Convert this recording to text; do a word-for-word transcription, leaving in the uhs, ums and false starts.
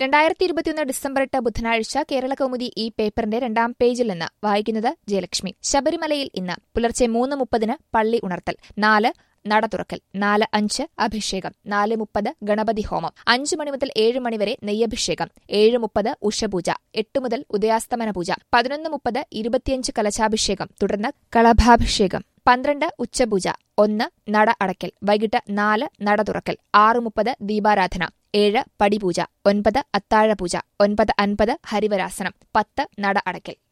രണ്ടായിരത്തി ഇരുപത്തിയൊന്ന് ഡിസംബർ എട്ട് ബുധനാഴ്ച കേരള കൗമുദി ഈ പേപ്പറിന്റെ രണ്ടാം പേജിൽ നിന്ന് വായിക്കുന്നത് ജയലക്ഷ്മി. ശബരിമലയിൽ ഇന്ന് പുലർച്ചെ മൂന്ന് മുപ്പതിന് പള്ളി ഉണർത്തൽ, നാല് നട തുറക്കൽ, നാല് അഞ്ച് അഭിഷേകം, നാല് മുപ്പത് ഗണപതി ഹോമം, അഞ്ച് മണി മുതൽ ഏഴ് മണിവരെ നെയ്യഭിഷേകം, ഏഴ് മുപ്പത് ഉഷപൂജ, എട്ട് മുതൽ ഉദയാസ്തമന പൂജ, പതിനൊന്ന് മുപ്പത് ഇരുപത്തിയഞ്ച് കലശാഭിഷേകം, തുടർന്ന് കളഭാഭിഷേകം, പന്ത്രണ്ട് ഉച്ചപൂജ, ഒന്ന് നട അടയ്ക്കൽ, വൈകിട്ട് നാല് നട തുറക്കൽ, ആറ് മുപ്പത് ദീപാരാധന, ഏഴ് പടിപൂജ, ഒൻപത് അത്താഴപൂജ, ഒൻപത് അൻപത് ഹരിവരാസനം, പത്ത് നട അടയ്ക്കൽ.